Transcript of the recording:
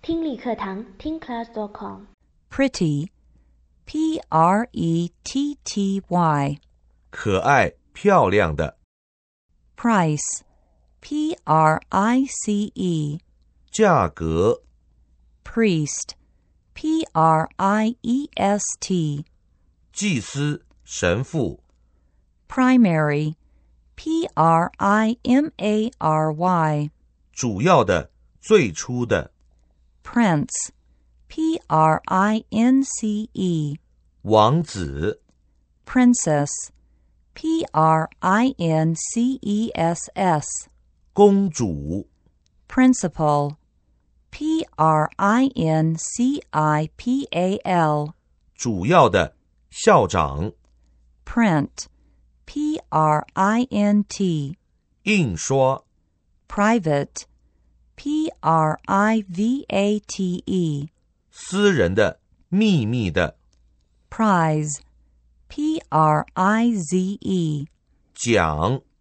听力课堂听 class.com。 Pretty, P-R-E-T-T-Y. 可爱漂亮的。 Price, P-R-I-C-E. 价格。 Priest, P-R-I-E-S-T. 祭司神父。 Primary, P-R-I-M-A-R-Y. 主要的最初的。 Prince, P-R-I-N-C-E. 王子。 Princess, P-R-I-N-C-E-S-S. 公主。 Principal, P-R-I-N-C-I-P-A-L. 主要的校長。 Print, P-R-I-N-T. 印刷。 Private, P-R-I-V-A-T-E. 私人的秘密的。 Prize, P-R-I-Z-E. 奖。